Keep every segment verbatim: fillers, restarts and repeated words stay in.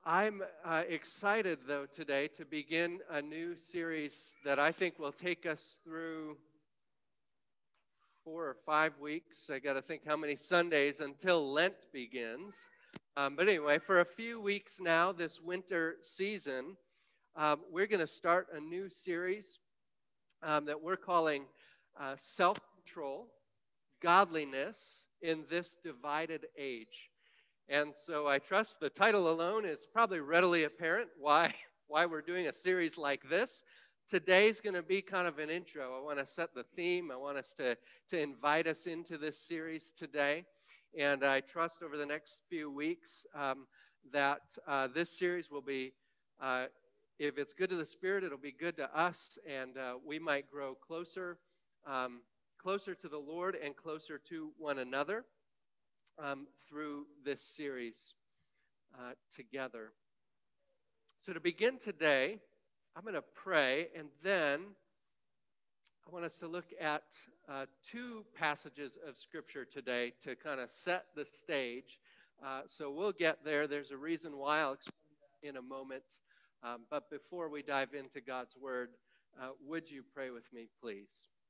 I'm uh, excited, though, today to begin a new series that I think will take us through four or five weeks. I got to think how many Sundays until Lent begins. Um, but anyway, for a few weeks now, this winter season, um, we're going to start a new series um, that we're calling uh, Self Control, Godliness in this Divided Age. And so I trust the title alone is probably readily apparent why, why we're doing a series like this. Today's going to be kind of an intro. I want to set the theme. I want us to, to invite us into this series today. And I trust over the next few weeks um, that uh, this series will be, uh, if it's good to the Spirit, it'll be good to us, and uh, we might grow closer, um, closer to the Lord and closer to one another. Um, through this series uh, together. So to begin today, I'm going to pray, and then I want us to look at uh, two passages of Scripture today to kind of set the stage. Uh, so we'll get there. There's a reason why. I'll explain that in a moment. Um, but before we dive into God's Word, uh, would you pray with me, please?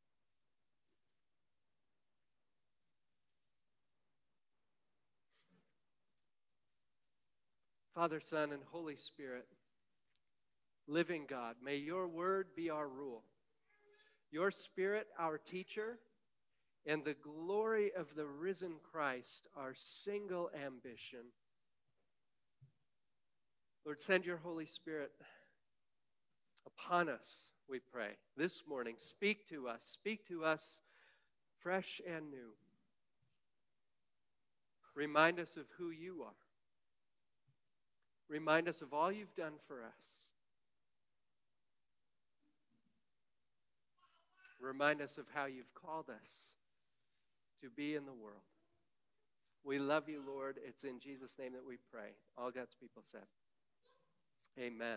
Father, Son, and Holy Spirit, living God, may your word be our rule, your Spirit our teacher, and the glory of the risen Christ our single ambition. Lord, send your Holy Spirit upon us, we pray, this morning. Speak to us. Speak to us fresh and new. Remind us of who you are. Remind us of all you've done for us. Remind us of how you've called us to be in the world. We love you, Lord. It's in Jesus' name that we pray. All God's people said, amen.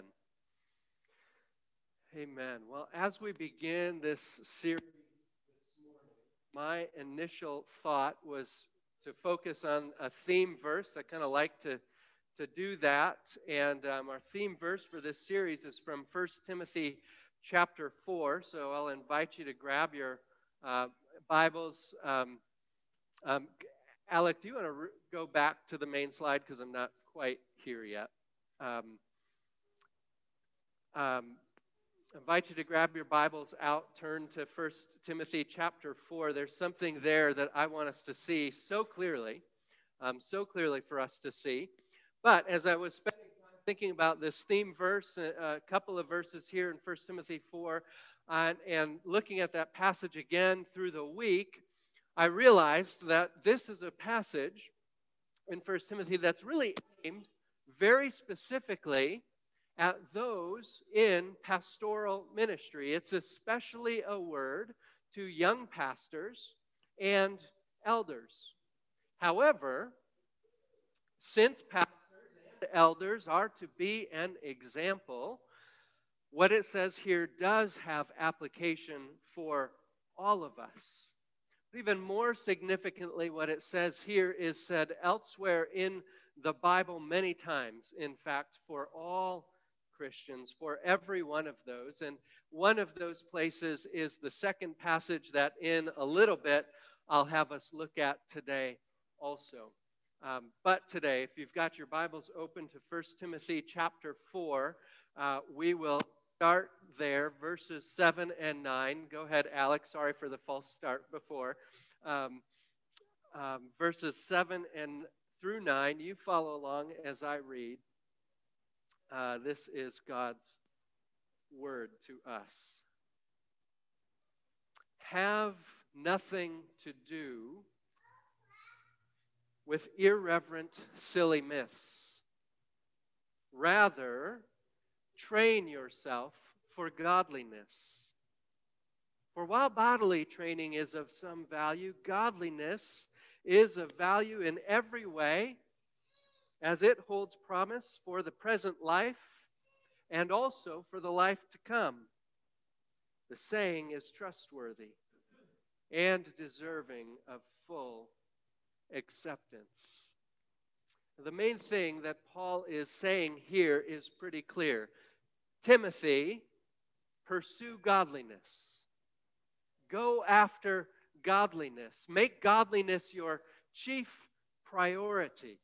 Amen. Well, as we begin this series this morning, my initial thought was to focus on a theme verse. I kind of like to, to do that. And um, our theme verse for this series is from First Timothy chapter four. So I'll invite you to grab your uh, Bibles. Um, um, Alec, do you want to re- go back to the main slide? Because I'm not quite here yet. Um, um, I invite you to grab your Bibles out, turn to First Timothy chapter four. There's something there that I want us to see so clearly, um, so clearly for us to see. But as I was spending time thinking about this theme verse, a, a couple of verses here in First Timothy four, uh, and looking at that passage again through the week, I realized that this is a passage in First Timothy that's really aimed very specifically at those in pastoral ministry. It's especially a word to young pastors and elders. However, since pastors and elders are to be an example, what it says here does have application for all of us. But even more significantly, what it says here is said elsewhere in the Bible many times, in fact, for all Christians, for every one of those. And one of those places is the second passage that in a little bit I'll have us look at today also. Um, but today, if you've got your Bibles open to First Timothy chapter four, uh, we will start there, verses seven and nine. Go ahead, Alex. Sorry for the false start before. Um, um, verses seven and through nine, you follow along as I read. Uh, this is God's word to us. Have nothing to do with irreverent, silly myths. Rather, train yourself for godliness. For while bodily training is of some value, godliness is of value in every way, as it holds promise for the present life and also for the life to come. The saying is trustworthy and deserving of full acceptance. The main thing that Paul is saying here is pretty clear. Timothy, pursue godliness. Go after godliness. Make godliness your chief priority.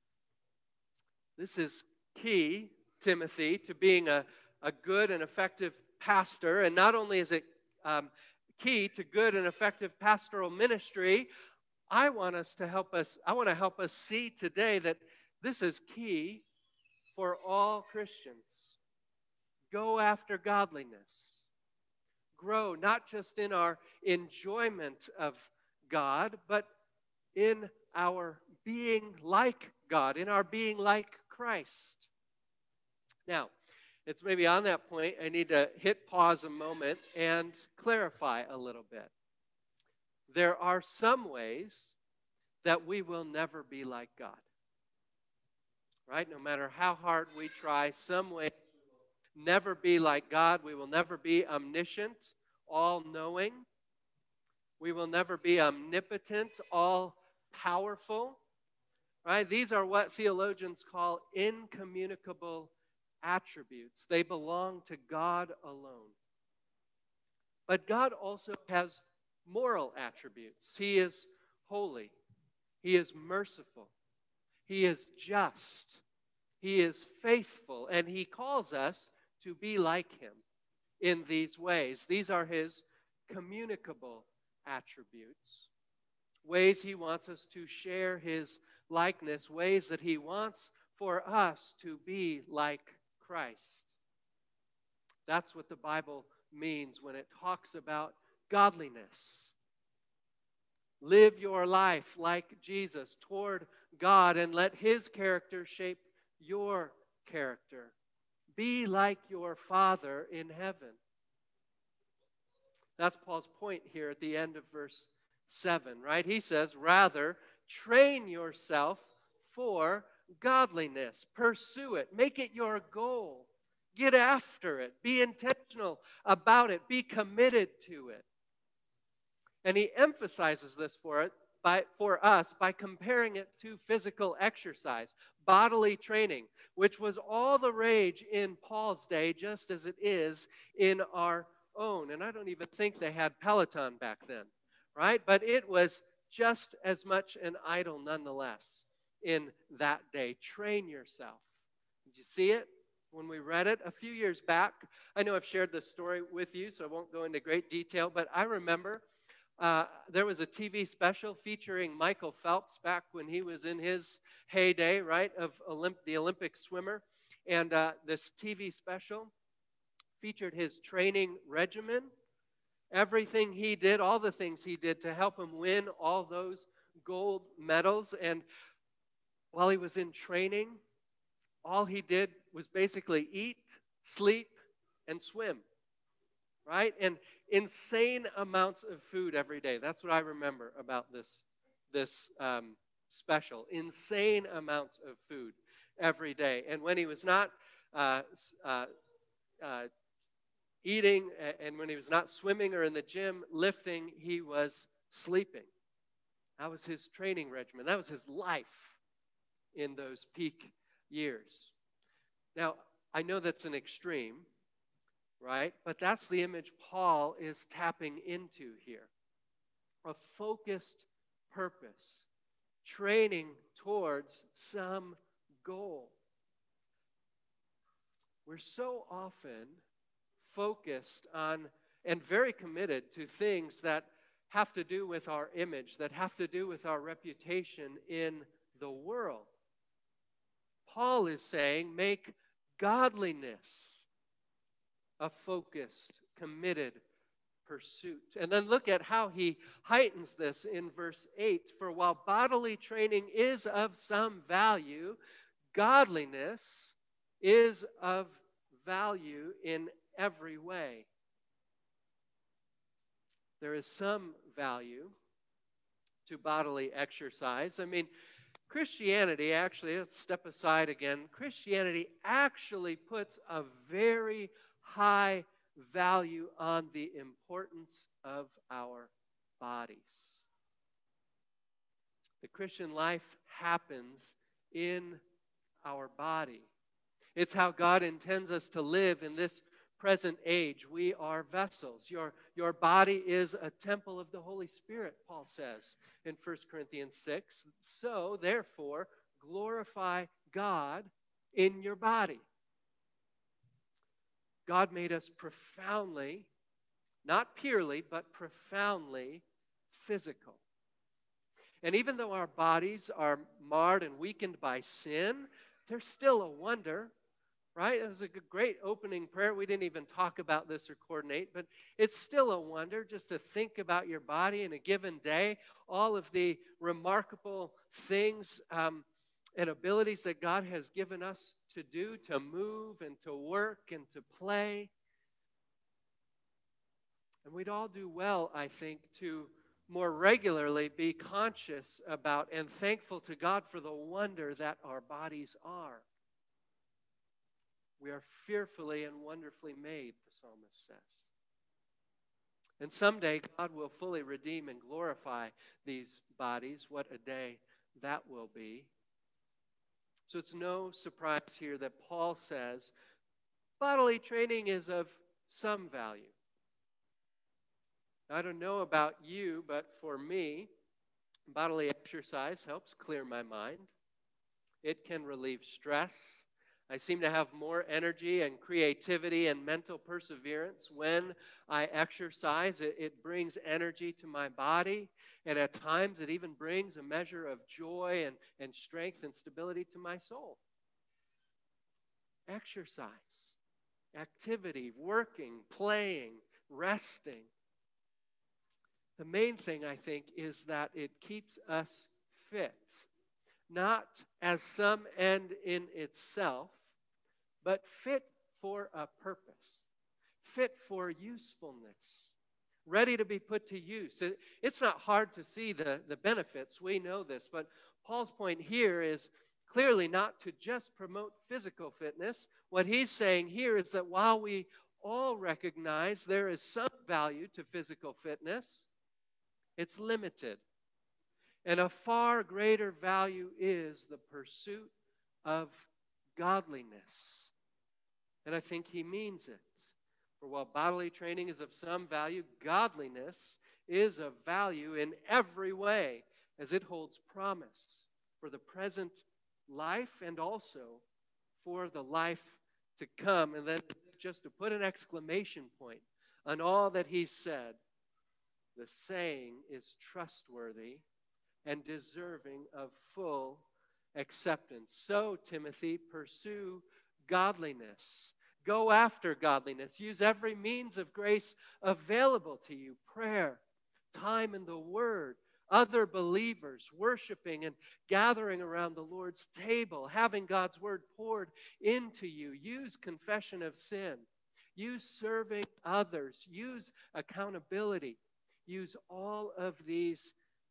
This is key, Timothy, to being a, a good and effective pastor. And not only is it um, key to good and effective pastoral ministry, I want us to help us, I want to help us see today that this is key for all Christians. Go after godliness. Grow not just in our enjoyment of God, but in our being like God, in our being like Christ. Now, it's maybe on that point I need to hit pause a moment and clarify a little bit. There are some ways that we will never be like God. Right? No matter how hard we try, some ways we will never be like God. We will never be omniscient, all-knowing. We will never be omnipotent, all-powerful. Right? These are what theologians call incommunicable attributes. They belong to God alone. But God also has moral attributes. He is holy. He is merciful. He is just. He is faithful. And He calls us to be like Him in these ways. These are His communicable attributes. Ways He wants us to share His likeness. Ways that He wants for us to be like Christ. That's what the Bible means when it talks about godliness. Live your life like Jesus toward God and let His character shape your character. Be like your Father in heaven. That's Paul's point here at the end of verse seven, right? He says, rather, train yourself for godliness. Pursue it. Make it your goal. Get after it. Be intentional about it. Be committed to it. And he emphasizes this for it by, for us by comparing it to physical exercise, bodily training, which was all the rage in Paul's day, just as it is in our own. And I don't even think they had Peloton back then, right? But it was just as much an idol nonetheless in that day. Train yourself. Did you see it when we read it a few years back? I know I've shared this story with you, so I won't go into great detail, but I remember Uh, there was a T V special featuring Michael Phelps back when he was in his heyday, right, of Olymp- the Olympic swimmer. And uh, this T V special featured his training regimen, everything he did, all the things he did to help him win all those gold medals. And while he was in training, all he did was basically eat, sleep, and swim, right? And insane amounts of food every day. That's what I remember about this, this um, special. Insane amounts of food every day. And when he was not uh, uh, uh, eating and when he was not swimming or in the gym lifting, he was sleeping. That was his training regimen. That was his life in those peak years. Now, I know that's an extreme, right? But that's the image Paul is tapping into here. A focused purpose, training towards some goal. We're so often focused on and very committed to things that have to do with our image, that have to do with our reputation in the world. Paul is saying, make godliness a focused, committed pursuit. And then look at how he heightens this in verse eight. For while bodily training is of some value, godliness is of value in every way. There is some value to bodily exercise. I mean, Christianity actually, let's step aside again. Christianity actually puts a very high value on the importance of our bodies. The Christian life happens in our body. It's how God intends us to live in this present age. We are vessels. Your, your body is a temple of the Holy Spirit, Paul says in First Corinthians six. So, therefore, glorify God in your body. God made us profoundly, not purely, but profoundly physical. And even though our bodies are marred and weakened by sin, they're still a wonder, right? It was a great opening prayer. We didn't even talk about this or coordinate, but it's still a wonder just to think about your body in a given day, all of the remarkable things um, and abilities that God has given us to do, to move and to work and to play. And we'd all do well, I think, to more regularly be conscious about and thankful to God for the wonder that our bodies are. We are fearfully and wonderfully made, the psalmist says. And someday God will fully redeem and glorify these bodies. What a day that will be. So it's no surprise here that Paul says bodily training is of some value. I don't know about you, but for me, bodily exercise helps clear my mind. It can relieve stress. I seem to have more energy and creativity and mental perseverance when I exercise. It, it brings energy to my body, and at times it even brings a measure of joy and, and strength and stability to my soul. Exercise, activity, working, playing, resting. The main thing, I think, is that it keeps us fit, not as some end in itself, but fit for a purpose, fit for usefulness, ready to be put to use. It's not hard to see the, the benefits. We know this, but Paul's point here is clearly not to just promote physical fitness. What he's saying here is that while we all recognize there is some value to physical fitness, it's limited. And a far greater value is the pursuit of godliness. And I think he means it. For while bodily training is of some value, godliness is of value in every way, as it holds promise for the present life and also for the life to come. And then just to put an exclamation point on all that he said, the saying is trustworthy and deserving of full acceptance. So, Timothy, pursue godliness. Go after godliness. Use every means of grace available to you. Prayer, time in the Word, other believers, worshiping and gathering around the Lord's table, having God's Word poured into you. Use confession of sin. Use serving others. Use accountability. Use all of these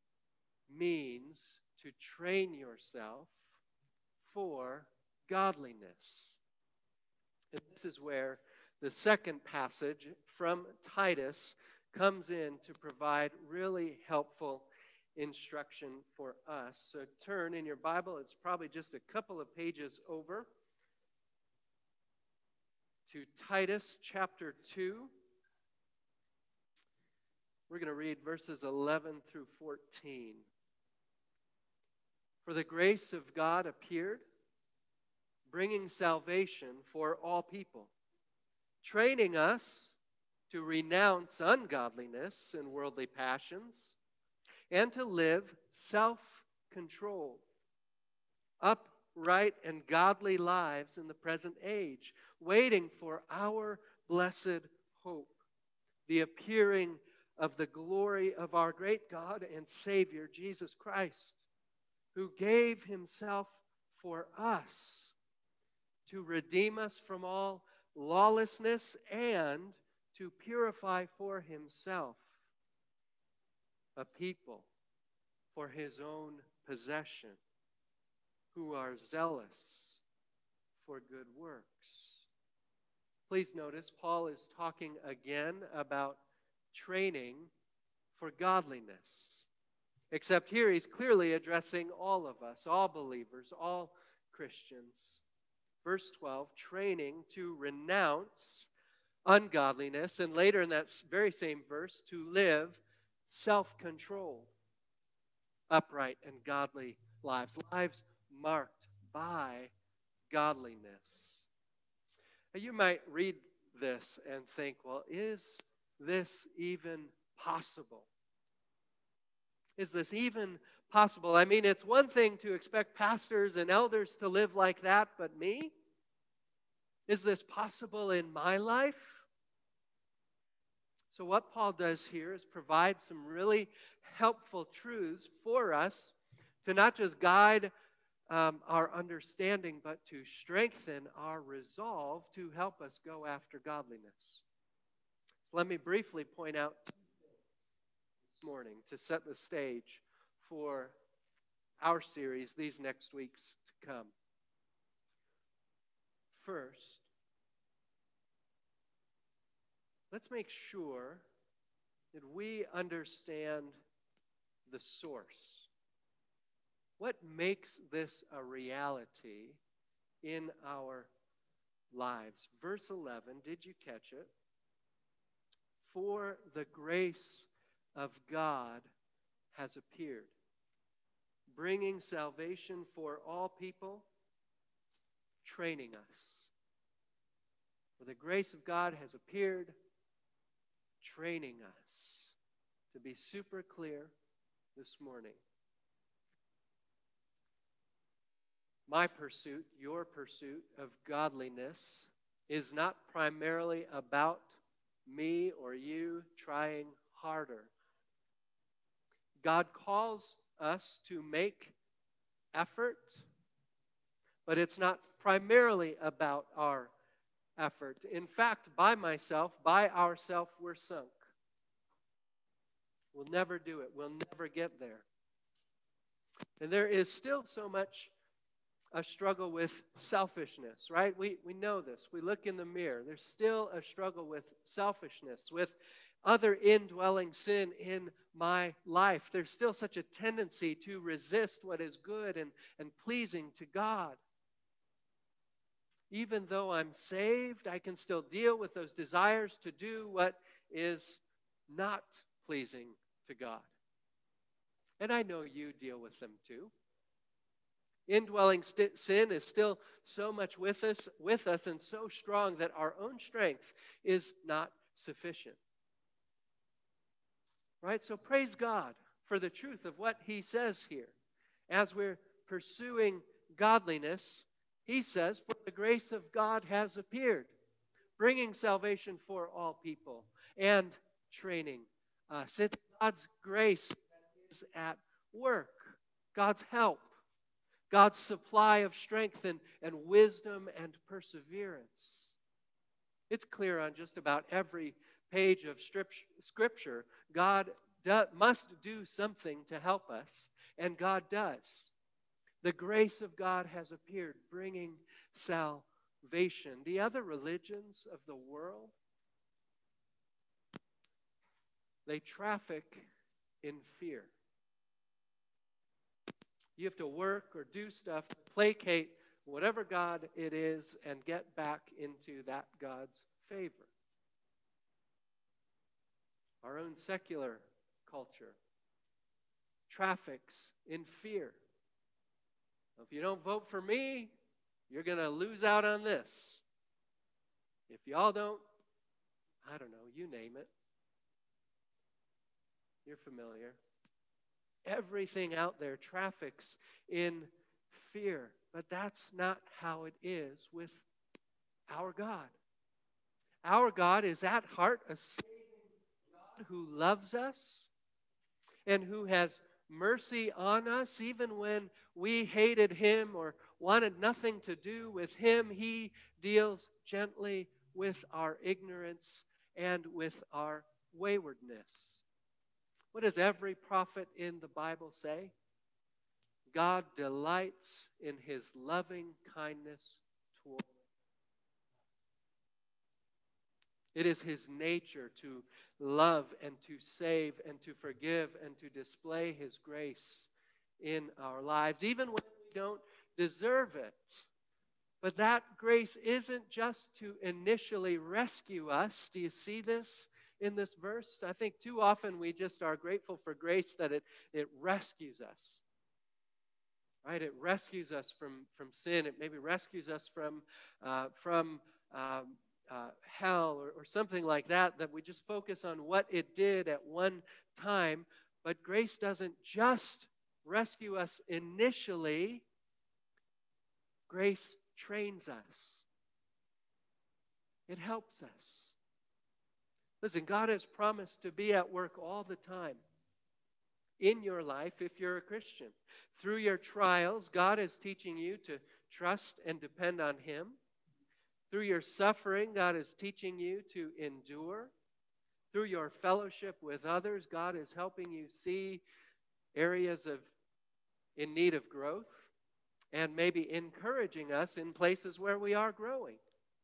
means to train yourself for godliness. And this is where the second passage from Titus comes in to provide really helpful instruction for us. So turn in your Bible, it's probably just a couple of pages over, to Titus chapter two. We're going to read verses eleven through fourteen. For the grace of God appeared, bringing salvation for all people, training us to renounce ungodliness and worldly passions, and to live self-controlled, upright and godly lives in the present age, waiting for our blessed hope, the appearing of the glory of our great God and Savior, Jesus Christ, who gave himself for us to redeem us from all lawlessness and to purify for himself a people for his own possession who are zealous for good works. Please notice Paul is talking again about training for godliness. Except here he's clearly addressing all of us, all believers, all Christians. Verse twelve, training to renounce ungodliness, and later in that very same verse, to live self-controlled, upright, and godly lives, lives marked by godliness. Now, you might read this and think, well, is this even possible? Is this even possible? I mean, it's one thing to expect pastors and elders to live like that, but me? Is this possible in my life? So what Paul does here is provide some really helpful truths for us to not just guide um, our understanding, but to strengthen our resolve to help us go after godliness. So let me briefly point out this morning to set the stage for our series these next weeks to come. First, let's make sure that we understand the source. What makes this a reality in our lives? Verse eleven, did you catch it? For the grace of God has appeared, bringing salvation for all people, training us. For the grace of God has appeared, training us. To be super clear this morning, my pursuit, your pursuit of godliness is not primarily about me or you trying harder. God calls us to make effort, but it's not primarily about our effort. In fact, by myself, by ourself, we're sunk. We'll never do it. We'll never get there. And there is still so much a struggle with selfishness, right? We, we know this. We look in the mirror. There's still a struggle with selfishness, with other indwelling sin in my life. There's still such a tendency to resist what is good and, and pleasing to God. Even though I'm saved, I can still deal with those desires to do what is not pleasing to God. And I know you deal with them too. Indwelling st- sin is still so much with us, with us and so strong that our own strength is not sufficient. Right? So praise God for the truth of what he says here. As we're pursuing godliness, he says, for the grace of God has appeared, bringing salvation for all people and training us. It's God's grace that is at work, God's help, God's supply of strength and, and wisdom and perseverance. It's clear on just about every page of Scripture, God do, must do something to help us, and God does. The grace of God has appeared, bringing salvation. The other religions of the world, they traffic in fear. You have to work or do stuff to placate whatever God it is and get back into that God's favor. Our own secular culture traffics in fear. If you don't vote for me, you're going to lose out on this. If y'all don't, I don't know, you name it. You're familiar. Everything out there traffics in fear. But that's not how it is with our God. Our God is at heart a saving God who loves us and who has mercy on us. Even when we hated him or wanted nothing to do with him, he deals gently with our ignorance and with our waywardness. What does every prophet in the Bible say? God delights in his loving kindness toward us. It is his nature to love and to save and to forgive and to display his grace in our lives, even when we don't deserve it. But that grace isn't just to initially rescue us. Do you see this in this verse? I think too often we just are grateful for grace that it, it rescues us. Right? It rescues us from, from sin. It maybe rescues us from, uh, from um, uh, hell or, or something like that, that we just focus on what it did at one time. But grace doesn't just rescue us initially. Grace trains us. It helps us. Listen, God has promised to be at work all the time in your life if you're a Christian. Through your trials, God is teaching you to trust and depend on him. Through your suffering, God is teaching you to endure. Through your fellowship with others, God is helping you see areas of in need of growth and maybe encouraging us in places where we are growing.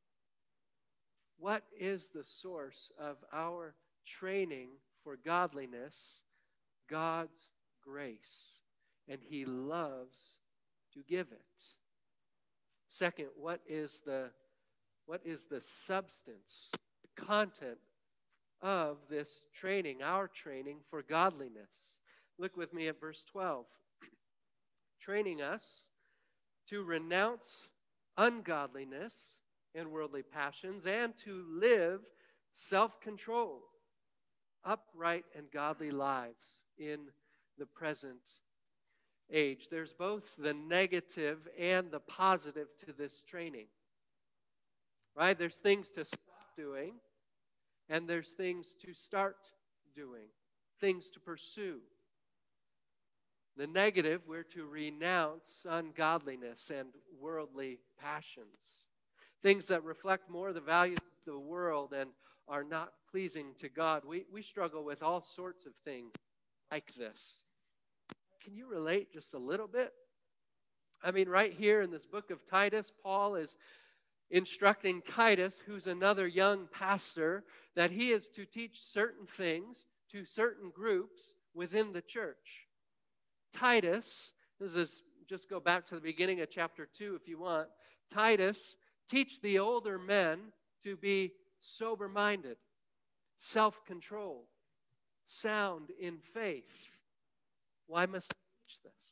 What is the source of our training for godliness? God's grace, and he loves to give it. Second, what is the what is the substance, the content of this training, our training for godliness? Look with me at verse twelve. Training us to renounce ungodliness and worldly passions and to live self-controlled, upright and godly lives in the present age. There's both the negative and the positive to this training. Right? There's things to stop doing, and there's things to start doing, things to pursue. The negative, we're to renounce ungodliness and worldly passions, things that reflect more the values of the world and are not pleasing to God. We, we struggle with all sorts of things like this. Can you relate just a little bit? I mean, right here in this book of Titus, Paul is instructing Titus, who's another young pastor, that he is to teach certain things to certain groups within the church. Titus, this is, just go back to the beginning of chapter two if you want. Titus, teach the older men to be sober-minded, self-controlled, sound in faith. Why must I teach this?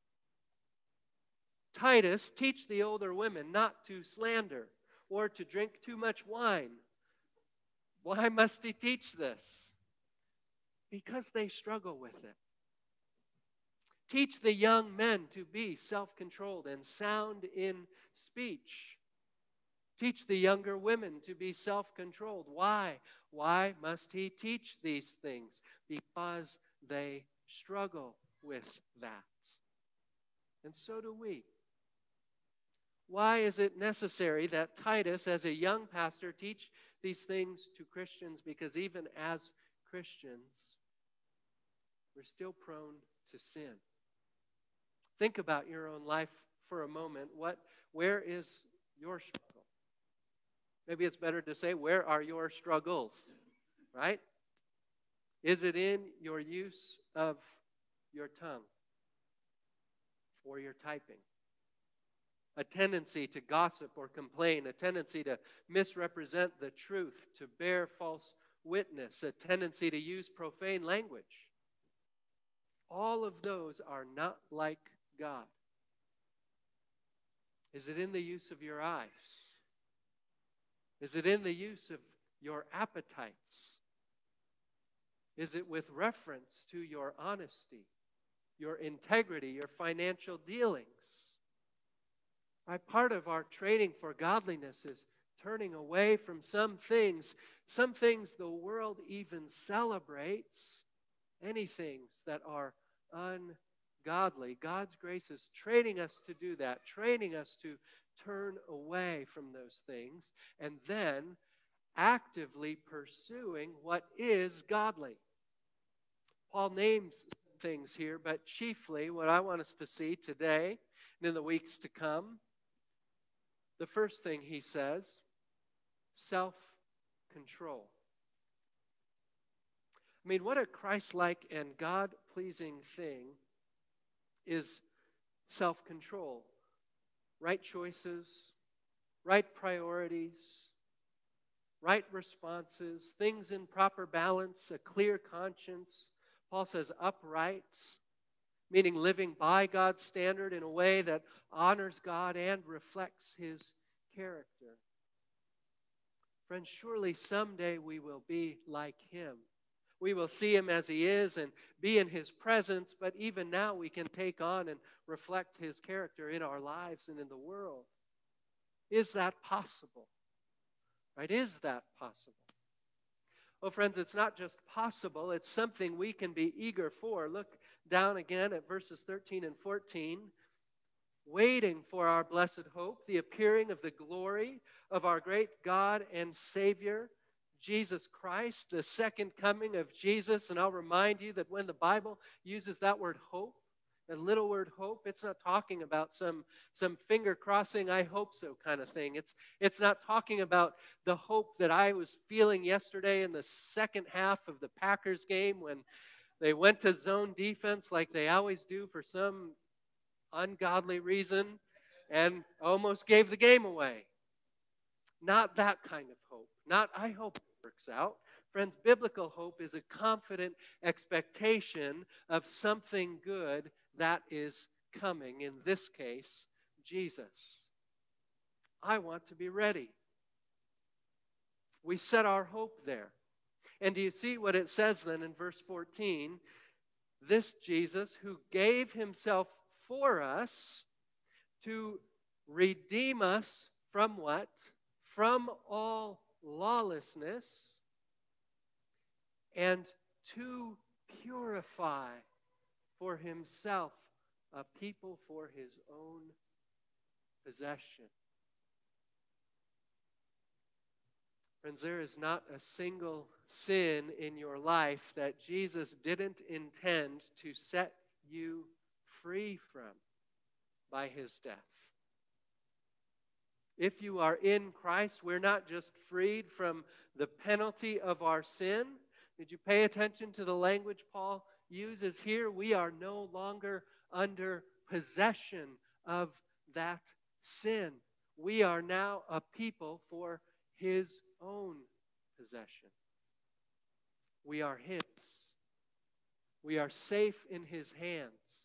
Titus, teach the older women not to slander or to drink too much wine. Why must he teach this? Because they struggle with it. Teach the young men to be self-controlled and sound in speech. Teach the younger women to be self-controlled. Why? Why must he teach these things? Because they struggle with that. And so do we. Why is it necessary that Titus, as a young pastor, teach these things to Christians? Because even as Christians, we're still prone to sin. Think about your own life for a moment. What, where is your struggle? Maybe it's better to say, where are your struggles? Right? Is it in your use of your tongue or your typing? A tendency to gossip or complain, a tendency to misrepresent the truth, to bear false witness, a tendency to use profane language. All of those are not like God. Is it in the use of your eyes? Is it in the use of your appetites? Is it with reference to your honesty, your integrity, your financial dealings? Right? Part of our training for godliness is turning away from some things, some things the world even celebrates, any things that are ungodly. God's grace is training us to do that, training us to turn away from those things, and then actively pursuing what is godly. Paul names things here, but chiefly what I want us to see today and in the weeks to come, the first thing he says, self-control. control. I mean, what a Christ-like and God-pleasing thing is self-control. Right choices, right priorities, right responses, things in proper balance, a clear conscience. Paul says upright, meaning living by God's standard in a way that honors God and reflects His character. Friends, surely someday we will be like Him. We will see Him as He is and be in His presence, but even now we can take on and reflect His character in our lives and in the world. Is that possible? Right? Is that possible? Oh, friends, it's not just possible, it's something we can be eager for. Look down again at verses thirteen and fourteen. Waiting for our blessed hope, the appearing of the glory of our great God and Savior, Jesus Christ, the second coming of Jesus. And I'll remind you that when the Bible uses that word hope, that little word hope, it's not talking about some, some finger crossing, I hope so kind of thing. It's, it's not talking about the hope that I was feeling yesterday in the second half of the Packers game when they went to zone defense like they always do for some ungodly reason and almost gave the game away. Not that kind of hope. Not, I hope it works out. Friends, biblical hope is a confident expectation of something good that is coming. In this case, Jesus. I want to be ready. We set our hope there. And do you see what it says then in verse fourteen? This Jesus who gave Himself for us to redeem us from what? From all lawlessness, and to purify for Himself a people for His own possession. Friends, there is not a single sin in your life that Jesus didn't intend to set you free from by His death. If you are in Christ, we're not just freed from the penalty of our sin. Did you pay attention to the language Paul uses here? We are no longer under possession of that sin. We are now a people for His own possession. We are His. We are safe in His hands.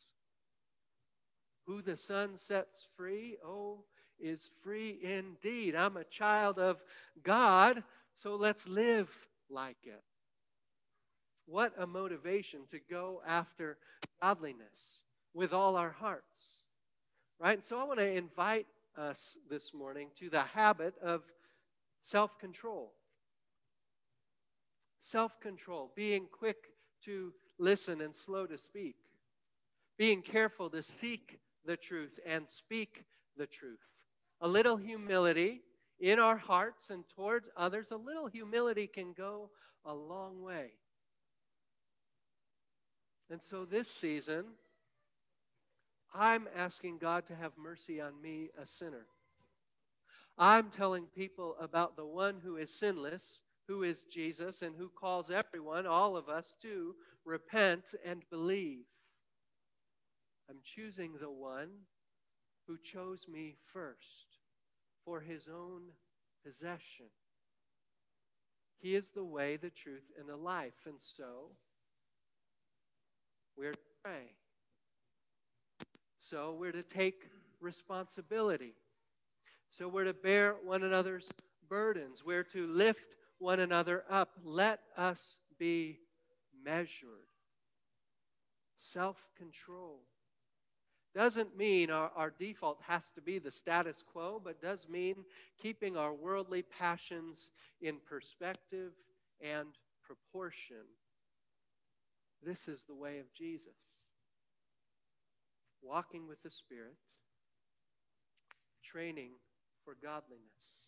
Who the Son sets free, oh, is free indeed. I'm a child of God, so let's live like it. What a motivation to go after godliness with all our hearts. Right? So I want to invite us this morning to the habit of self-control. Self-control, being quick to listen and slow to speak. Being careful to seek the truth and speak the truth. A little humility in our hearts and towards others, a little humility can go a long way. And so this season, I'm asking God to have mercy on me, a sinner. I'm telling people about the one who is sinless, who is Jesus, and who calls everyone, all of us, to repent and believe. I'm choosing the one who chose me first for His own possession. He is the way, the truth, and the life. And so, we're to pray. So we're to take responsibility. So we're to bear one another's burdens. We're to lift one another up. Let us be measured. Self-control. Doesn't mean our, our default has to be the status quo, but does mean keeping our worldly passions in perspective and proportion. This is the way of Jesus. Walking with the Spirit, training for godliness.